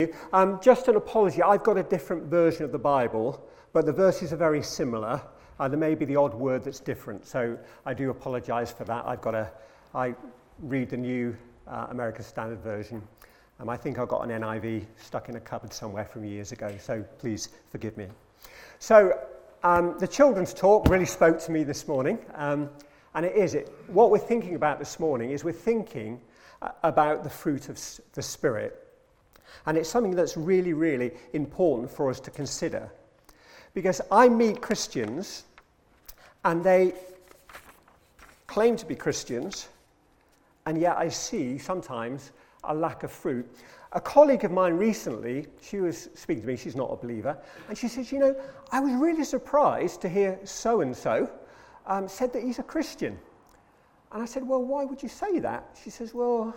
Just an apology, I've got a different version of the Bible, but the verses are very similar. There may be the odd word that's different, so I do apologise for that. I read the New American Standard Version. I think I've got an NIV stuck in a cupboard somewhere from years ago, so please forgive me. So the children's talk really spoke to me this morning, and what we're thinking about this morning is we're thinking about the fruit of the Spirit. And it's something that's really, really important for us to consider. Because I meet Christians, and they claim to be Christians, and yet I see sometimes a lack of fruit. A colleague of mine recently, she was speaking to me, she's not a believer, and she says, I was really surprised to hear so-and-so said that he's a Christian. And I said, well, why would you say that? She says, well,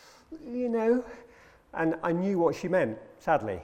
and I knew what she meant, sadly.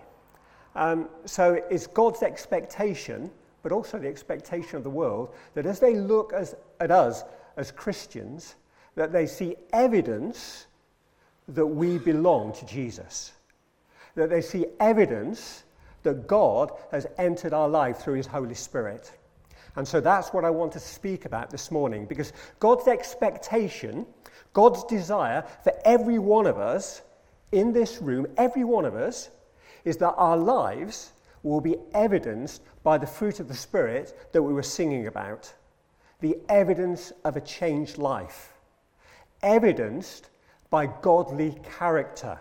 So it's God's expectation, but also the expectation of the world, that as they look at us as Christians, that they see evidence that we belong to Jesus. That they see evidence that God has entered our life through his Holy Spirit. And so that's what I want to speak about this morning, because God's expectation, God's desire for every one of us in this room, every one of us, is that our lives will be evidenced by the fruit of the Spirit that we were singing about. The evidence of a changed life. Evidenced by godly character.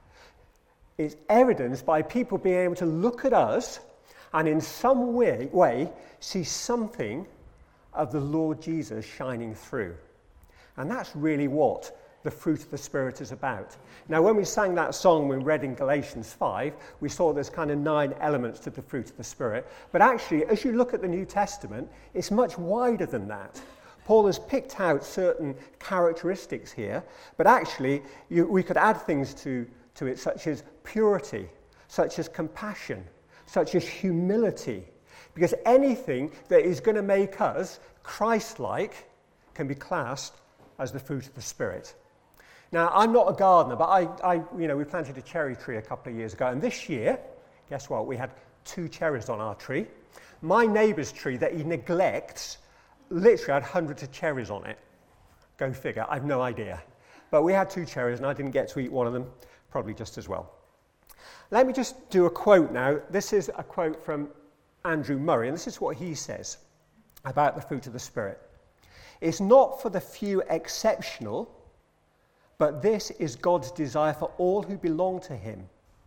It's evidenced by people being able to look at us and in some way see something of the Lord Jesus shining through. And that's really what the fruit of the Spirit is about. Now, when we sang that song we read in Galatians 5, we saw there's kind of 9 elements to the fruit of the Spirit. But actually, as you look at the New Testament, it's much wider than that. Paul has picked out certain characteristics here, but actually we could add things to it, such as purity, such as compassion, such as humility. Because anything that is going to make us Christ-like can be classed as the fruit of the Spirit. Now, I'm not a gardener, but we planted a cherry tree a couple of years ago, and this year, guess what? We had 2 cherries on our tree. My neighbour's tree that he neglects literally had hundreds of cherries on it. Go figure, I've no idea. But we had 2 cherries, and I didn't get to eat one of them, probably just as well. Let me just do a quote now. This is a quote from Andrew Murray, and this is what he says about the fruit of the Spirit. It's not for the few exceptional, but this is God's desire for all who belong to him.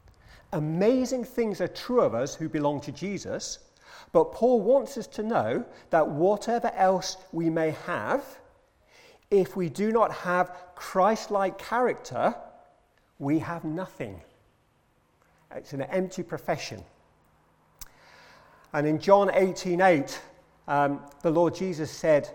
Amazing things are true of us who belong to Jesus, but Paul wants us to know that whatever else we may have, if we do not have Christ-like character, we have nothing. It's an empty profession. And in John 18:8, the Lord Jesus said,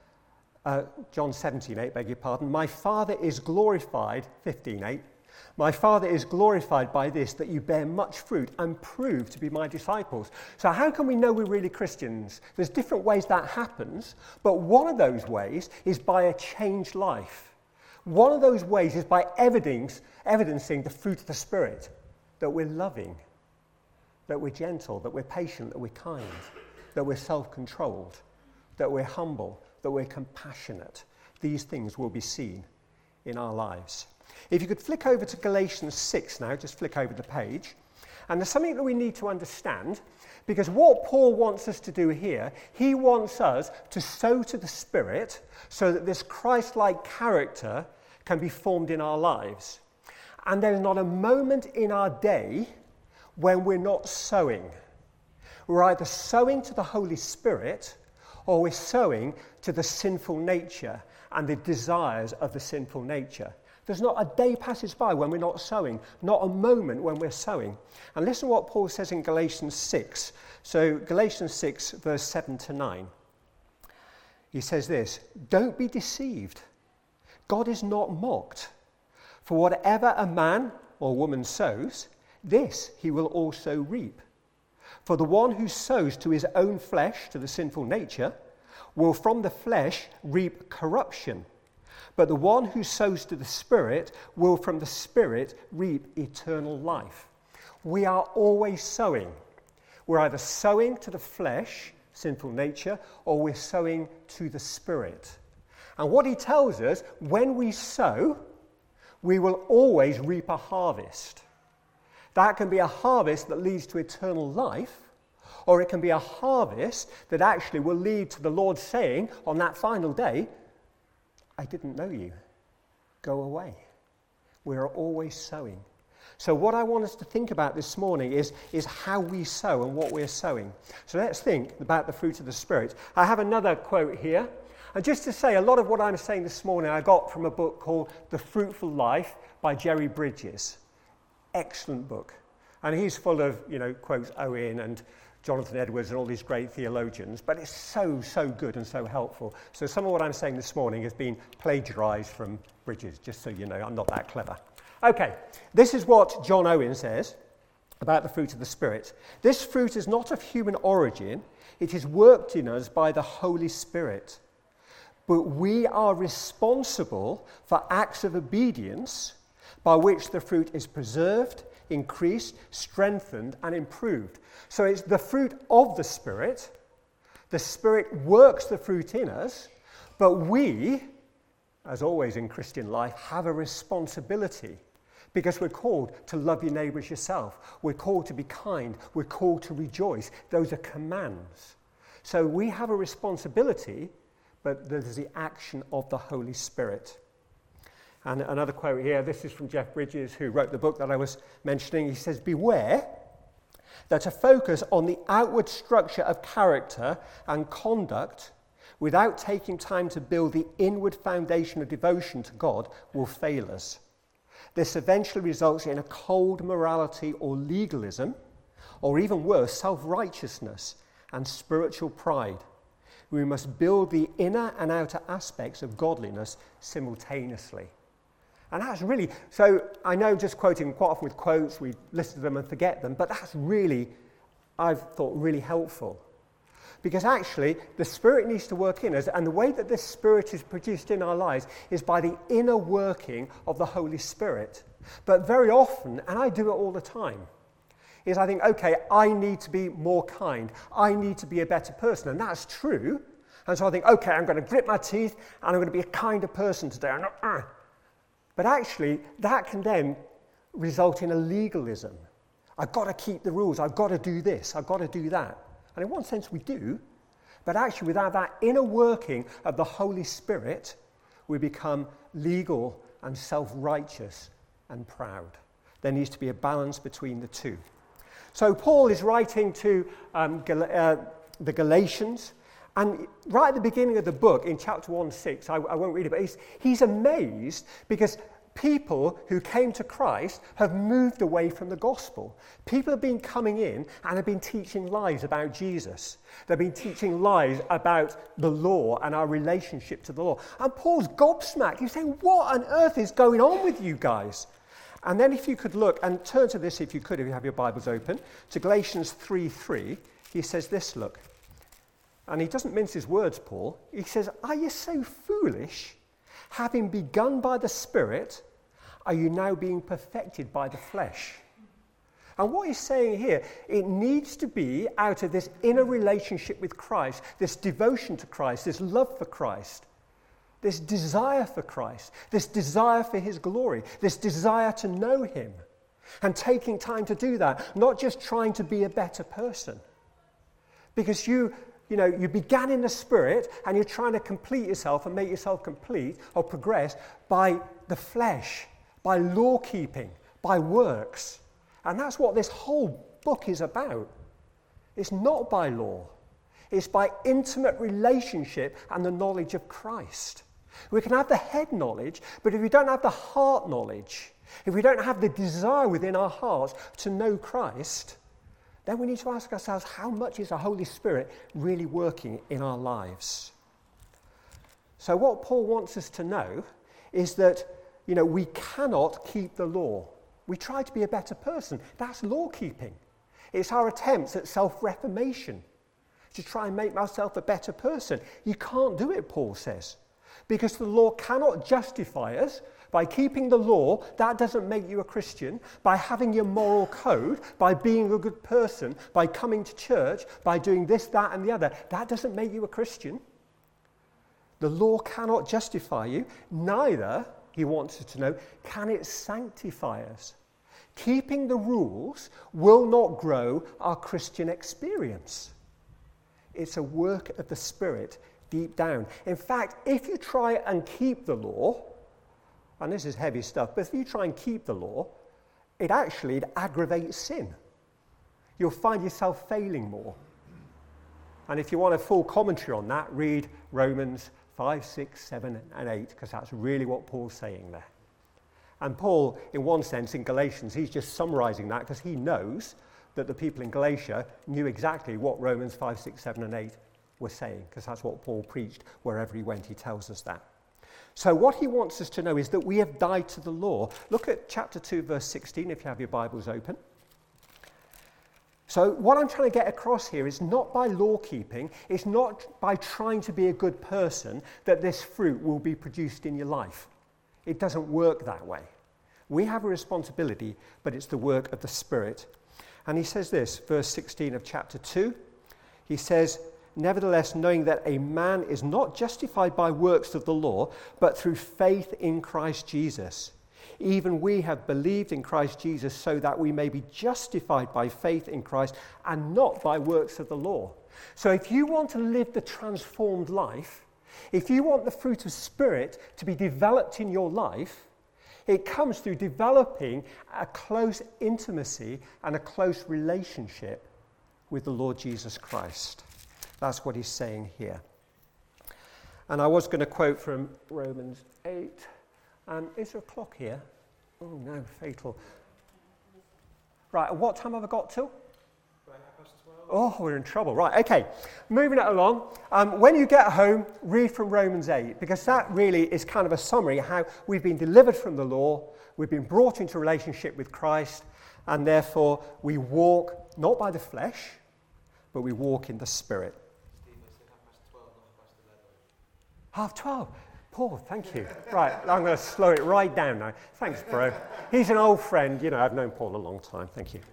John 17:8, beg your pardon, my Father is glorified, 15:8, my Father is glorified by this, that you bear much fruit and prove to be my disciples. So how can we know we're really Christians? There's different ways that happens, but one of those ways is by a changed life. One of those ways is by evidencing the fruit of the Spirit, that we're loving, that we're gentle, that we're patient, that we're kind, that we're self-controlled, that we're humble, that we're compassionate. These things will be seen in our lives. If you could flick over to Galatians 6 now, just flick over the page. And there's something that we need to understand, because what Paul wants us to do here, he wants us to sow to the Spirit so that this Christ-like character can be formed in our lives. And there's not a moment in our day when we're not sowing. We're either sowing to the Holy Spirit or we're sowing to the sinful nature and the desires of the sinful nature. There's not a day passes by when we're not sowing, not a moment when we're sowing. And listen to what Paul says in Galatians 6. So Galatians 6, verse 7 to 9. He says this, don't be deceived. God is not mocked. For whatever a man or woman sows, this he will also reap. For the one who sows to his own flesh, to the sinful nature, will from the flesh reap corruption. But the one who sows to the Spirit will from the Spirit reap eternal life. we are always sowing. We're either sowing to the flesh, sinful nature, or we're sowing to the Spirit. And what he tells us, when we sow, we will always reap a harvest. That can be a harvest that leads to eternal life, or it can be a harvest that actually will lead to the Lord saying on that final day, I didn't know you. Go away. We are always sowing. So what I want us to think about this morning is how we sow and what we're sowing. So let's think about the fruit of the Spirit. I have another quote here. And just to say, a lot of what I'm saying this morning I got from a book called The Fruitful Life by Jerry Bridges. Excellent book. And he's full of, quotes Owen and Jonathan Edwards and all these great theologians, but it's so good and so helpful. So some of what I'm saying this morning has been plagiarized from Bridges, just so you know, I'm not that clever. Okay, this is what John Owen says about the fruit of the Spirit. This fruit is not of human origin, it is worked in us by the Holy Spirit. But we are responsible for acts of obedience by which the fruit is preserved, increased, strengthened, and improved. So it's the fruit of the Spirit. The Spirit works the fruit in us, but we, as always in Christian life, have a responsibility because we're called to love your neighbour as yourself. We're called to be kind. We're called to rejoice. Those are commands. So we have a responsibility, but there's the action of the Holy Spirit. And another quote here, this is from Jeff Bridges, who wrote the book that I was mentioning. He says, beware that a focus on the outward structure of character and conduct without taking time to build the inward foundation of devotion to God will fail us. This eventually results in a cold morality or legalism, or even worse, self-righteousness and spiritual pride. We must build the inner and outer aspects of godliness simultaneously. And that's really, so I know just quoting quite often with quotes, we listen to them and forget them, but that's really, I've thought, really helpful. Because actually, the Spirit needs to work in us, and the way that this Spirit is produced in our lives is by the inner working of the Holy Spirit. But very often, and I do it all the time, is I think, okay, I need to be more kind. I need to be a better person, and that's true. And so I think, okay, I'm going to grit my teeth, and I'm going to be a kinder person today. But actually, that can then result in a legalism. I've got to keep the rules. I've got to do this. I've got to do that. And in one sense, we do. But actually, without that inner working of the Holy Spirit, we become legal and self-righteous and proud. There needs to be a balance between the two. So Paul is writing to the Galatians. And right at the beginning of the book, in chapter 1:6, I won't read it, but he's amazed because people who came to Christ have moved away from the gospel. People have been coming in and have been teaching lies about Jesus. They've been teaching lies about the law and our relationship to the law. And Paul's gobsmacked. He's saying, what on earth is going on with you guys? And then if you could look, and turn to this if you could, if you have your Bibles open, to Galatians 3:3, he says this, look. And he doesn't mince his words, Paul. He says, are you so foolish? Having begun by the Spirit, are you now being perfected by the flesh? And what he's saying here, it needs to be out of this inner relationship with Christ, this devotion to Christ, this love for Christ, this desire for Christ, this desire for his glory, this desire to know him, and taking time to do that, not just trying to be a better person. Because you began in the Spirit and you're trying to complete yourself and make yourself complete or progress by the flesh, by law keeping, by works. And that's what this whole book is about. It's not by law. It's by intimate relationship and the knowledge of Christ. We can have the head knowledge, but if we don't have the heart knowledge, if we don't have the desire within our hearts to know Christ, then we need to ask ourselves, how much is the Holy Spirit really working in our lives? So what Paul wants us to know is that, we cannot keep the law. We try to be a better person. That's law keeping. It's our attempts at self-reformation to try and make myself a better person. You can't do it, Paul says, because the law cannot justify us By keeping the law, that doesn't make you a Christian. By having your moral code, by being a good person, by coming to church, by doing this, that, and the other, that doesn't make you a Christian. The law cannot justify you. Neither, he wants us to know, can it sanctify us. Keeping the rules will not grow our Christian experience. It's a work of the Spirit deep down. In fact, if you try and keep the law, and this is heavy stuff, but if you try and keep the law, it aggravates sin. You'll find yourself failing more. And if you want a full commentary on that, read Romans 5, 6, 7, and 8, because that's really what Paul's saying there. And Paul, in one sense, in Galatians, he's just summarizing that because he knows that the people in Galatia knew exactly what Romans 5, 6, 7, and 8 were saying, because that's what Paul preached wherever he went. He tells us that. So what he wants us to know is that we have died to the law. Look at chapter 2, verse 16, if you have your Bibles open. So what I'm trying to get across here is not by law keeping, it's not by trying to be a good person that this fruit will be produced in your life. It doesn't work that way. We have a responsibility, but it's the work of the Spirit. And he says this, verse 16 of chapter 2, he says, nevertheless, knowing that a man is not justified by works of the law, but through faith in Christ Jesus. Even we have believed in Christ Jesus so that we may be justified by faith in Christ and not by works of the law. So if you want to live the transformed life, if you want the fruit of Spirit to be developed in your life, it comes through developing a close intimacy and a close relationship with the Lord Jesus Christ. That's what he's saying here. And I was going to quote from Romans 8. And is there a clock here? Oh no, fatal. Right, what time have I got till? Oh, we're in trouble. Right, okay. Moving it along. When you get home, read from Romans 8, because that really is kind of a summary of how we've been delivered from the law, we've been brought into relationship with Christ, and therefore we walk not by the flesh, but we walk in the Spirit. Steve, I said 12:30. Paul, thank you. Right, I'm going to slow it right down now. Thanks, bro. He's an old friend. You know, I've known Paul a long time. Thank you.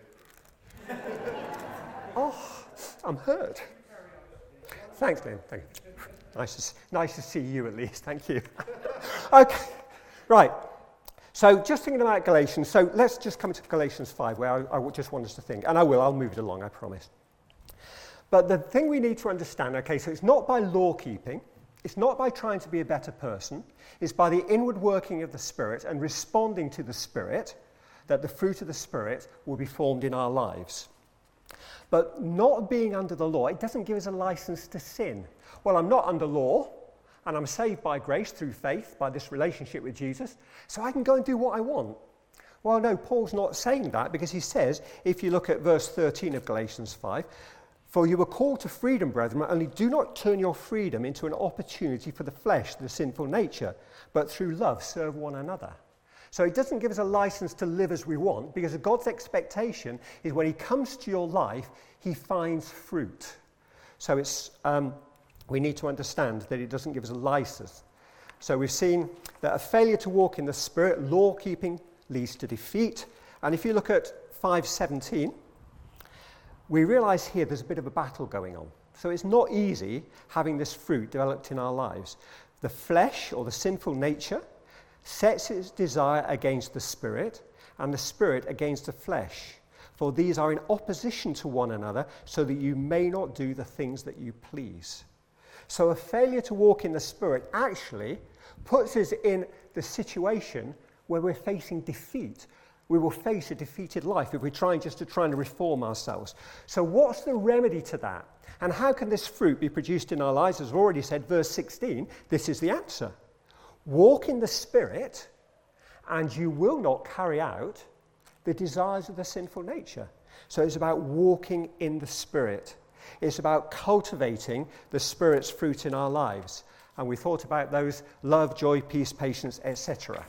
Oh, I'm hurt. Thanks, Liam. Thank you. Nice to see you at least. Thank you. Okay, right. So just thinking about Galatians. So let's just come to Galatians 5, where I just want us to think. And I'll move it along, I promise. But the thing we need to understand, okay, so it's not by law keeping. It's not by trying to be a better person. It's by the inward working of the Spirit and responding to the Spirit that the fruit of the Spirit will be formed in our lives. But not being under the law, it doesn't give us a license to sin. Well, I'm not under law, and I'm saved by grace through faith, by this relationship with Jesus, so I can go and do what I want. Well, no, Paul's not saying that, because he says, if you look at verse 13 of Galatians 5, for you were called to freedom, brethren, only do not turn your freedom into an opportunity for the flesh, the sinful nature, but through love serve one another. So it doesn't give us a license to live as we want, because God's expectation is when he comes to your life, he finds fruit. So it's we need to understand that it doesn't give us a license. So we've seen that a failure to walk in the Spirit, law-keeping, leads to defeat. And if you look at 5:17, we realize here there's a bit of a battle going on. So it's not easy having this fruit developed in our lives. The flesh, or the sinful nature, sets its desire against the Spirit, and the Spirit against the flesh. For these are in opposition to one another, so that you may not do the things that you please. So a failure to walk in the Spirit actually puts us in the situation where we're facing defeat. We will face a defeated life if we're trying to reform ourselves. So what's the remedy to that? And how can this fruit be produced in our lives? As I've already said, verse 16, this is the answer. Walk in the Spirit, and you will not carry out the desires of the sinful nature. So it's about walking in the Spirit. It's about cultivating the Spirit's fruit in our lives. And we thought about those: love, joy, peace, patience, etc.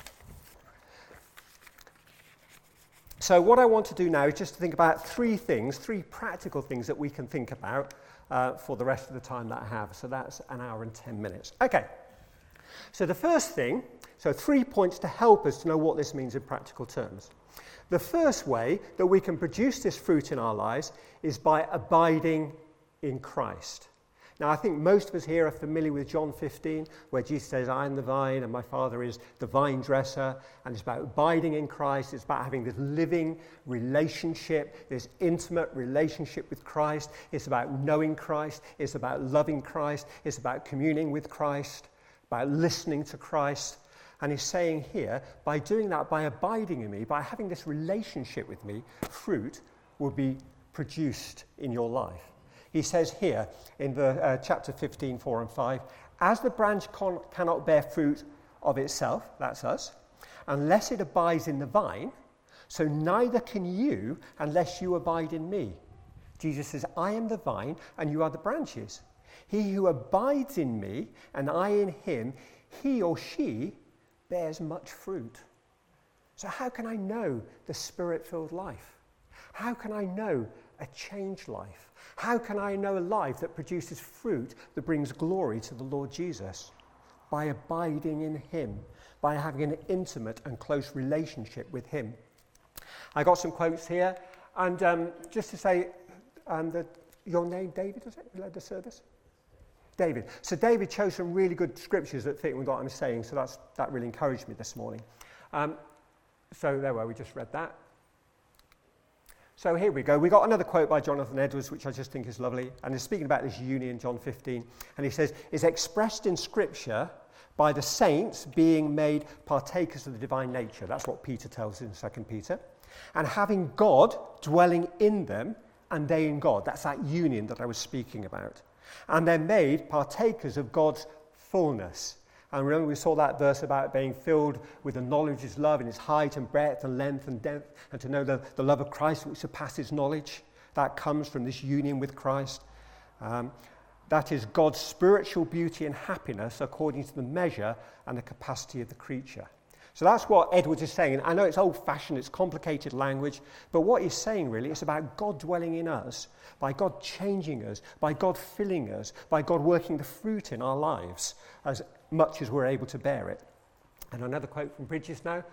So what I want to do now is just to think about three practical things that we can think about for the rest of the time that I have. So that's an hour and 10 minutes. Okay. So the first thing, so 3 points to help us to know what this means in practical terms. The first way that we can produce this fruit in our lives is by abiding in Christ. Now, I think most of us here are familiar with John 15, where Jesus says, I am the vine and my Father is the vine dresser. And it's about abiding in Christ. It's about having this living relationship, this intimate relationship with Christ. It's about knowing Christ. It's about loving Christ. It's about communing with Christ, about listening to Christ. And he's saying here, by doing that, by abiding in me, by having this relationship with me, fruit will be produced in your life. He says here in chapter 15, 4 and 5, as the branch cannot bear fruit of itself, that's us, unless it abides in the vine, so neither can you unless you abide in me. Jesus says, I am the vine and you are the branches. He who abides in me and I in him, he or she bears much fruit. So how can I know the Spirit-filled life? How can I know a changed life? How can I know a life that produces fruit that brings glory to the Lord Jesus? By abiding in him, by having an intimate and close relationship with him. I got some quotes here, and just to say that your name, David, is it? You led the service? David. So David chose some really good scriptures that fit with what I'm saying, so that really encouraged me this morning. So there we are, we just read that. So here we go. We got another quote by Jonathan Edwards, which I just think is lovely, and he's speaking about this union, John 15, and he says, is expressed in Scripture by the saints being made partakers of the divine nature. That's what Peter tells us in 2 Peter. And having God dwelling in them, and they in God. That's that union that I was speaking about. And they're made partakers of God's fullness. And remember we saw that verse about being filled with the knowledge of his love in its height and breadth and length and depth, and to know the love of Christ which surpasses knowledge. That comes from this union with Christ. That is God's spiritual beauty and happiness according to the measure and the capacity of the creature. So that's what Edwards is saying. And I know it's old-fashioned, it's complicated language, but what he's saying really is about God dwelling in us, by God changing us, by God filling us, by God working the fruit in our lives as much as we're able to bear it. And another quote from Bridges now.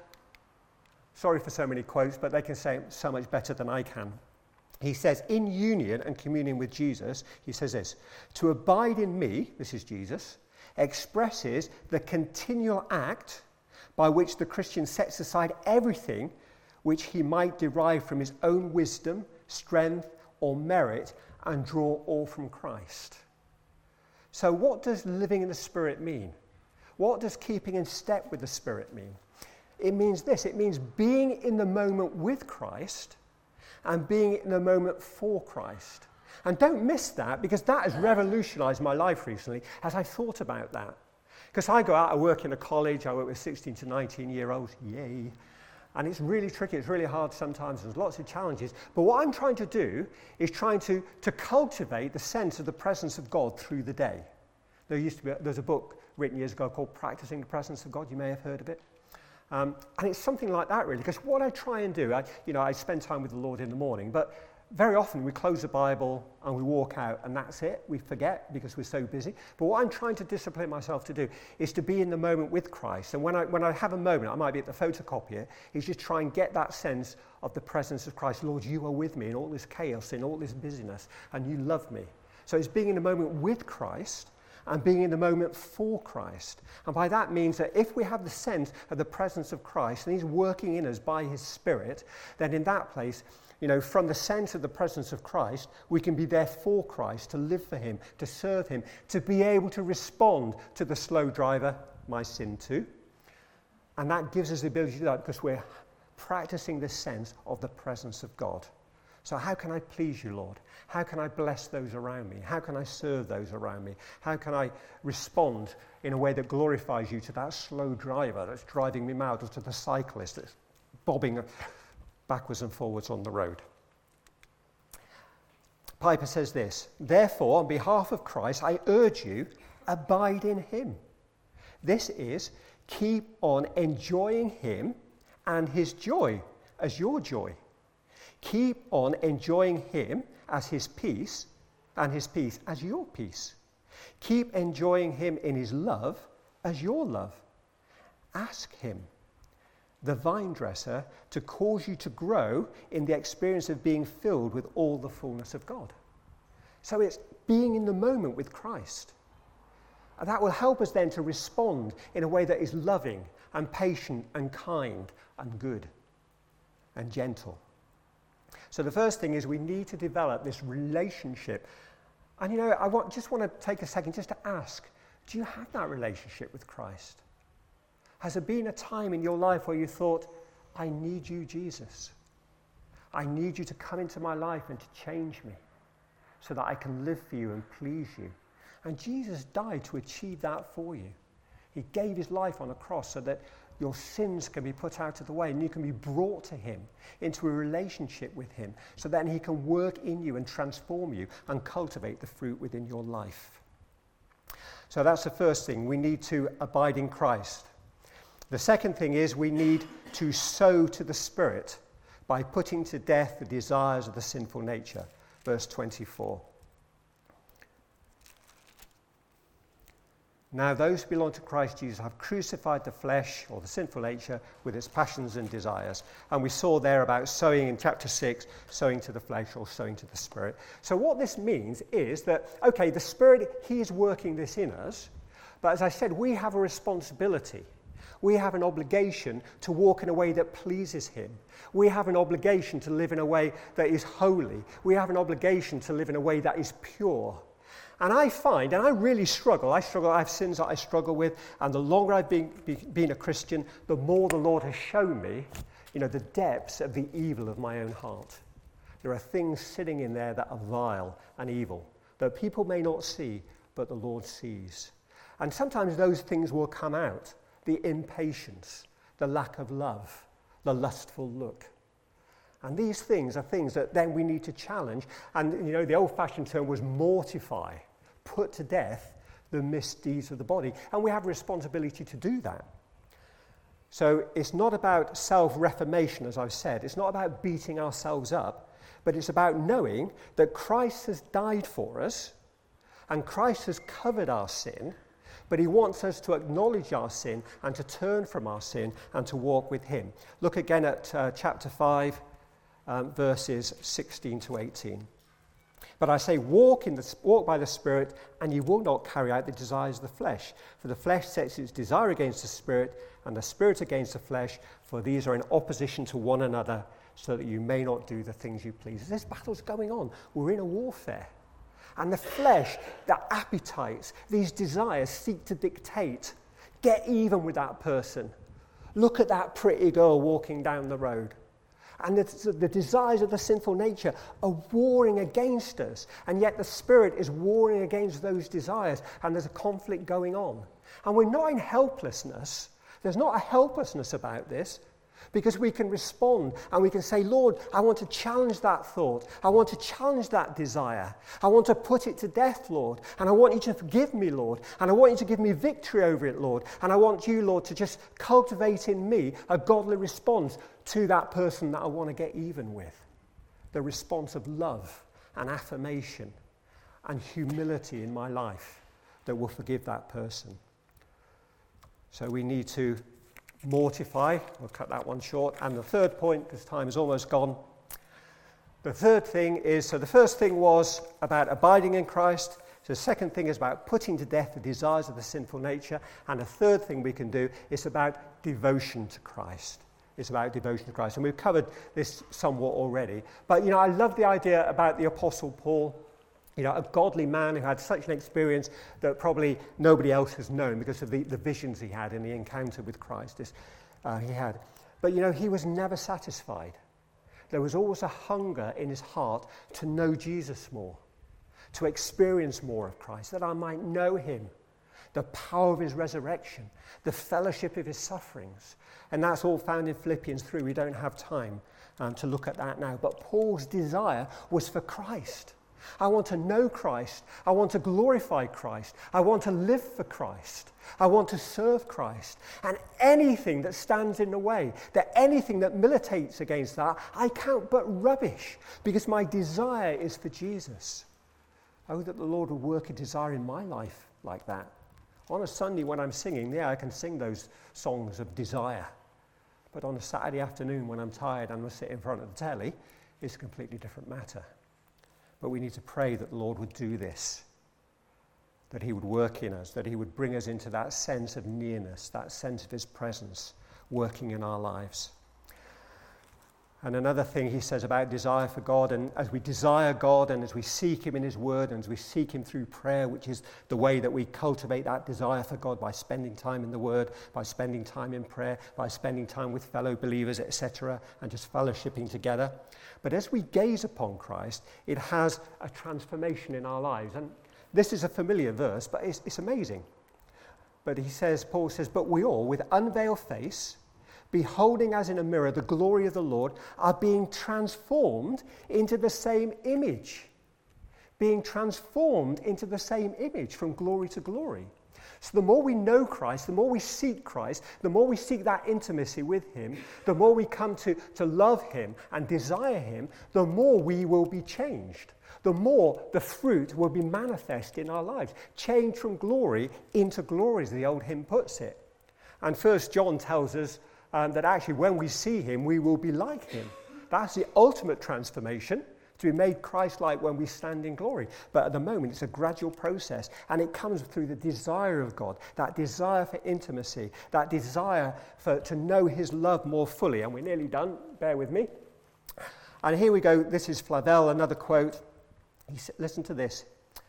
Sorry for so many quotes, but they can say it so much better than I can. He says, in union and communion with Jesus, he says this, to abide in me, this is Jesus, expresses the continual act by which the Christian sets aside everything which he might derive from his own wisdom, strength, or merit, and draw all from Christ. So what does living in the Spirit mean? What does keeping in step with the Spirit mean? It means this, it means being in the moment with Christ and being in the moment for Christ. And don't miss that, because that has revolutionized my life recently as I thought about that. Because I go out, I work in a college, I work with 16 to 19-year-olds, yay. And it's really tricky, it's really hard sometimes, there's lots of challenges. But what I'm trying to do is trying to cultivate the sense of the presence of God through the day. There's a book written years ago called Practicing the Presence of God, you may have heard of it. And it's something like that really, because what I try and do, I spend time with the Lord in the morning, but very often we close the Bible and we walk out and that's it. We forget because we're so busy. But what I'm trying to discipline myself to do is to be in the moment with Christ. And when I have a moment, I might be at the photocopier, is just try and get that sense of the presence of Christ. Lord, you are with me in all this chaos, in all this busyness, and you love me. So it's being in the moment with Christ and being in the moment for Christ. And by that means that if we have the sense of the presence of Christ and he's working in us by his Spirit, then in that place, from the sense of the presence of Christ, we can be there for Christ, to live for him, to serve him, to be able to respond to the slow driver, my sin too. And that gives us the ability to do that because we're practicing this sense of the presence of God. So how can I please you, Lord? How can I bless those around me? How can I serve those around me? How can I respond in a way that glorifies you to that slow driver that's driving me mad, or to the cyclist that's bobbing backwards and forwards on the road? Piper says this, therefore, on behalf of Christ, I urge you, abide in him. This is, keep on enjoying him and his joy as your joy. Keep on enjoying him as his peace, and his peace as your peace. Keep enjoying him in his love, as your love. Ask him, the vine dresser, to cause you to grow in the experience of being filled with all the fullness of God. So it's being in the moment with Christ. And that will help us then to respond in a way that is loving and patient and kind and good and gentle. So the first thing is we need to develop this relationship. And just want to take a second just to ask, do you have that relationship with Christ? Has there been a time in your life where you thought, I need you, Jesus. I need you to come into my life and to change me so that I can live for you and please you. And Jesus died to achieve that for you. He gave his life on a cross so that your sins can be put out of the way and you can be brought to him, into a relationship with him, so that he can work in you and transform you and cultivate the fruit within your life. So that's the first thing. We need to abide in Christ. The second thing is we need to sow to the Spirit by putting to death the desires of the sinful nature. Verse 24. Now those who belong to Christ Jesus have crucified the flesh, or the sinful nature, with its passions and desires. And we saw there about sowing in chapter 6, sowing to the flesh or sowing to the Spirit. So what this means is that, okay, the Spirit, he is working this in us, but as I said, we have a responsibility. We have an obligation to walk in a way that pleases him. We have an obligation to live in a way that is holy. We have an obligation to live in a way that is pure. And I find, and I really struggle, I have sins that I struggle with, and the longer I've been a Christian, the more the Lord has shown me, the depths of the evil of my own heart. There are things sitting in there that are vile and evil, that people may not see, but the Lord sees. And sometimes those things will come out. The impatience, the lack of love, the lustful look. And these things are things that then we need to challenge. And, the old-fashioned term was mortify, put to death the misdeeds of the body. And we have a responsibility to do that. So it's not about self-reformation, as I've said. It's not about beating ourselves up, but it's about knowing that Christ has died for us and Christ has covered our sin. But he wants us to acknowledge our sin and to turn from our sin and to walk with him. Look again at chapter 5, verses 16 to 18. But I say, walk by the Spirit, and you will not carry out the desires of the flesh. For the flesh sets its desire against the Spirit, and the Spirit against the flesh, for these are in opposition to one another, so that you may not do the things you please. This battle's going on. We're in a warfare. And the flesh, the appetites, these desires seek to dictate. Get even with that person. Look at that pretty girl walking down the road. And the desires of the sinful nature are warring against us. And yet the Spirit is warring against those desires. And there's a conflict going on. And we're not in helplessness. There's not a helplessness about this. Because we can respond and we can say, Lord, I want to challenge that thought. I want to challenge that desire. I want to put it to death, Lord. And I want you to forgive me, Lord. And I want you to give me victory over it, Lord. And I want you, Lord, to just cultivate in me a godly response to that person that I want to get even with. The response of love and affirmation and humility in my life that will forgive that person. So we need to mortify. We'll cut that one short. And the third point, because time is almost gone. The third thing is, so the first thing was about abiding in Christ. So the second thing is about putting to death the desires of the sinful nature. And the third thing we can do is about devotion to Christ. It's about devotion to Christ. And we've covered this somewhat already. But, I love the idea about the Apostle Paul. A godly man who had such an experience that probably nobody else has known because of the visions he had in the encounter with Christ he had. But, he was never satisfied. There was always a hunger in his heart to know Jesus more, to experience more of Christ, that I might know him, the power of his resurrection, the fellowship of his sufferings. And that's all found in Philippians 3. We don't have time to look at that now. But Paul's desire was for Christ. I want to know Christ. I want to glorify Christ. I want to live for Christ. I want to serve Christ. And anything that stands in the way, anything that militates against that, I count but rubbish, because my desire is for Jesus. Oh, that the Lord would work a desire in my life like that. On a Sunday when I'm singing, yeah, I can sing those songs of desire. But on a Saturday afternoon when I'm tired and I sit in front of the telly, it's a completely different matter. But we need to pray that the Lord would do this, that he would work in us, that he would bring us into that sense of nearness, that sense of his presence working in our lives. And another thing he says about desire for God, and as we desire God and as we seek him in his word and as we seek him through prayer, which is the way that we cultivate that desire for God, by spending time in the word, by spending time in prayer, by spending time with fellow believers, etc., and just fellowshipping together. But as we gaze upon Christ, it has a transformation in our lives. And this is a familiar verse, but it's amazing. But Paul says, but we all, with unveiled face, beholding as in a mirror the glory of the Lord, are being transformed into the same image. Being transformed into the same image from glory to glory. So the more we know Christ, the more we seek Christ, the more we seek that intimacy with him, the more we come to love him and desire him, the more we will be changed. The more the fruit will be manifest in our lives. Change from glory into glory, as the old hymn puts it. And 1 John tells us that actually when we see him, we will be like him. That's the ultimate transformation, to be made Christ-like when we stand in glory. But at the moment, it's a gradual process, and it comes through the desire of God, that desire for intimacy, that desire to know his love more fully. And we're nearly done, bear with me. And here we go, this is Flavel, another quote. He said, listen to this.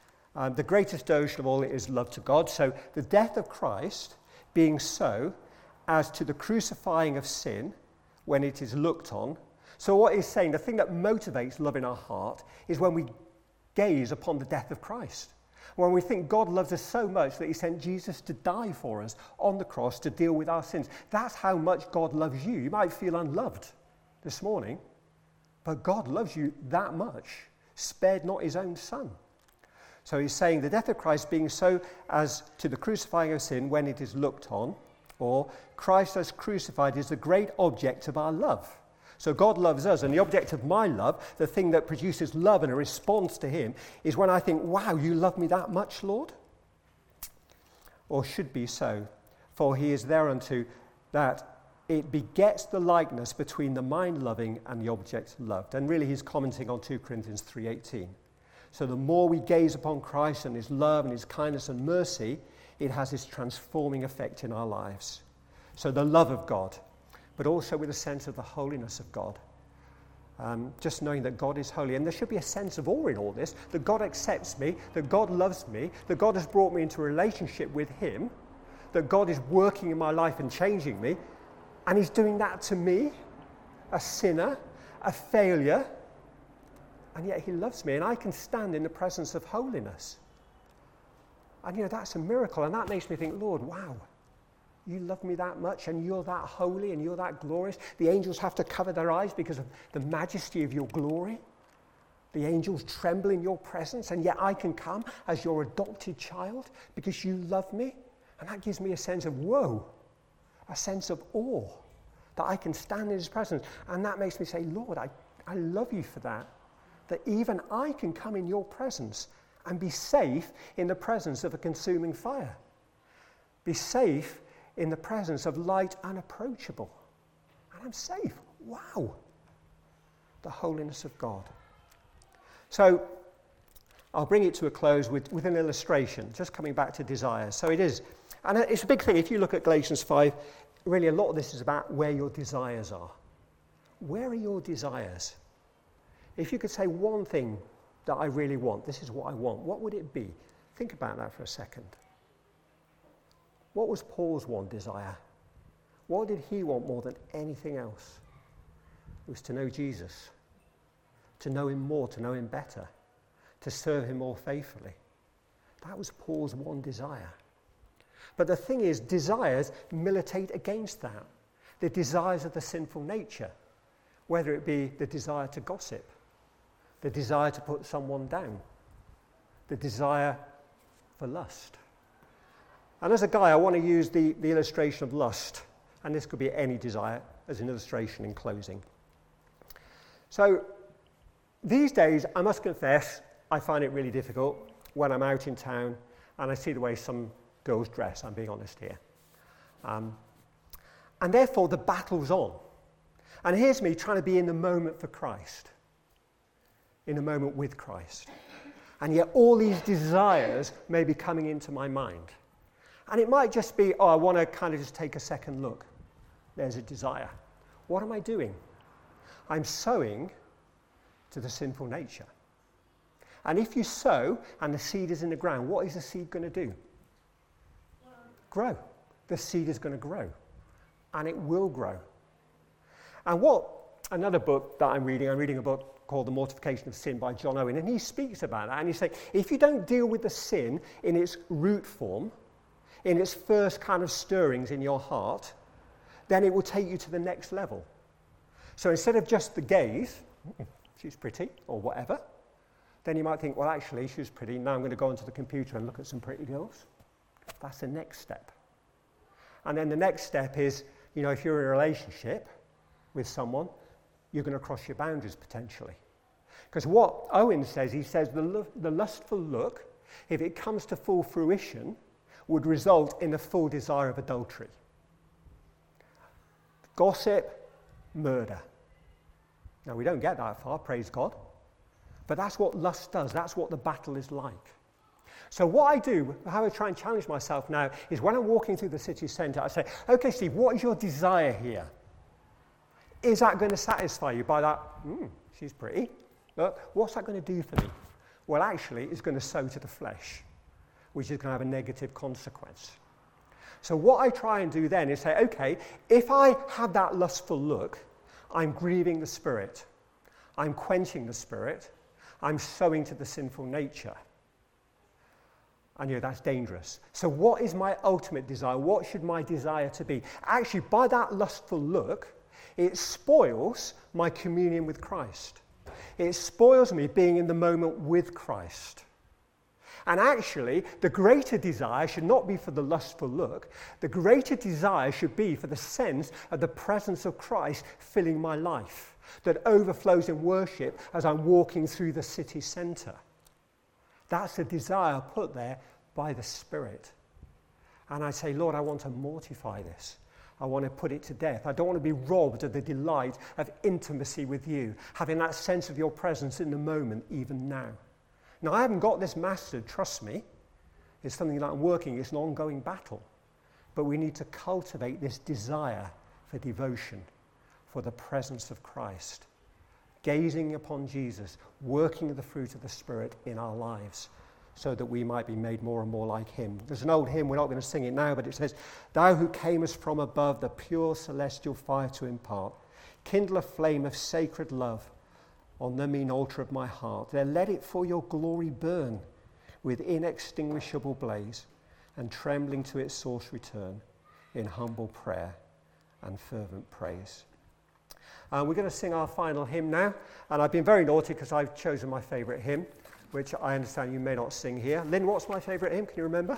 The greatest devotion of all is love to God. So the death of Christ being so as to the crucifying of sin when it is looked on. So what he's saying, the thing that motivates love in our heart is when we gaze upon the death of Christ. When we think God loves us so much that he sent Jesus to die for us on the cross to deal with our sins. That's how much God loves you. You might feel unloved this morning, but God loves you that much, spared not his own son. So he's saying the death of Christ being so as to the crucifying of sin when it is looked on, or Christ as crucified is the great object of our love. So God loves us, and the object of my love, the thing that produces love and a response to him, is when I think, wow, you love me that much, Lord? Or should be so, for he is thereunto that it begets the likeness between the mind loving and the object loved. And really he's commenting on 2 Corinthians 3:18. So the more we gaze upon Christ and his love and his kindness and mercy, it has this transforming effect in our lives. So the love of God, but also with a sense of the holiness of God. Just knowing that God is holy. And there should be a sense of awe in all this, that God accepts me, that God loves me, that God has brought me into a relationship with him, that God is working in my life and changing me, and he's doing that to me, a sinner, a failure, and yet he loves me, and I can stand in the presence of holiness. And that's a miracle, and that makes me think, Lord, wow, you love me that much, and you're that holy, and you're that glorious. The angels have to cover their eyes because of the majesty of your glory. The angels tremble in your presence, and yet I can come as your adopted child because you love me. And that gives me a sense of whoa, a sense of awe, that I can stand in his presence. And that makes me say, Lord, I love you for that even I can come in your presence and be safe in the presence of a consuming fire. Be safe in the presence of light unapproachable. And I'm safe. Wow. The holiness of God. So I'll bring it to a close with an illustration, just coming back to desires. So it is, and it's a big thing. If you look at Galatians 5, really a lot of this is about where your desires are. Where are your desires? If you could say one thing that I really want, this is what I want, what would it be? Think about that for a second. What was Paul's one desire? What did he want more than anything else? It was to know Jesus, to know him more, to know him better, to serve him more faithfully. That was Paul's one desire. But the thing is, desires militate against that. The desires of the sinful nature, whether it be the desire to gossip, the desire to put someone down, the desire for lust. And as a guy, I want to use the illustration of lust, and this could be any desire, as an illustration in closing. So these days, I must confess, I find it really difficult when I'm out in town and I see the way some girl's dress. I'm being honest here. And therefore, the battle's on. And here's me trying to be in the moment for Christ, in the moment with Christ. And yet all these desires may be coming into my mind. And it might just be, I want to kind of just take a second look. There's a desire. What am I doing? I'm sowing to the sinful nature. And if you sow and the seed is in the ground, what is the seed going to do? Grow. The seed is going to grow. And it will grow. And another book that I'm reading a book called The Mortification of Sin by John Owen, and he speaks about that, and he says, if you don't deal with the sin in its root form, in its first kind of stirrings in your heart, then it will take you to the next level. So instead of just the gaze, she's pretty, or whatever, then you might think, well, actually, she's pretty, now I'm going to go onto the computer and look at some pretty girls. That's the next step. And then the next step is, if you're in a relationship with someone, you're going to cross your boundaries potentially. Because what Owen says, he says the lustful look, if it comes to full fruition, would result in the full desire of adultery. Gossip, murder. Now, we don't get that far, praise God. But that's what lust does. That's what the battle is like. So what I do, how I try and challenge myself now, is when I'm walking through the city centre, I say, okay, Steve, what is your desire here? Is that going to satisfy you by that, she's pretty. Look, what's that going to do for me? Well, actually, it's going to sow to the flesh, which is going to have a negative consequence. So what I try and do then is say, okay, if I have that lustful look, I'm grieving the Spirit. I'm quenching the Spirit. I'm sowing to the sinful nature. And that's dangerous. So what is my ultimate desire? What should my desire to be? Actually, by that lustful look, it spoils my communion with Christ. It spoils me being in the moment with Christ. And actually, the greater desire should not be for the lustful look. The greater desire should be for the sense of the presence of Christ filling my life that overflows in worship as I'm walking through the city centre. That's a desire put there by the Spirit. And I say, Lord, I want to mortify this. I want to put it to death. I don't want to be robbed of the delight of intimacy with you, having that sense of your presence in the moment, even now. Now, I haven't got this mastered, trust me. It's something that I'm working, it's an ongoing battle. But we need to cultivate this desire for devotion, for the presence of Christ, gazing upon Jesus, working the fruit of the Spirit in our lives, so that we might be made more and more like him. There's an old hymn, we're not going to sing it now, but it says, Thou who camest from above the pure celestial fire to impart, kindle a flame of sacred love on the mean altar of my heart. There let it for your glory burn with inextinguishable blaze, and trembling to its source return in humble prayer and fervent praise. We're going to sing our final hymn now, and I've been very naughty because I've chosen my favourite hymn, which I understand you may not sing here. Lynn, what's my favourite hymn? Can you remember?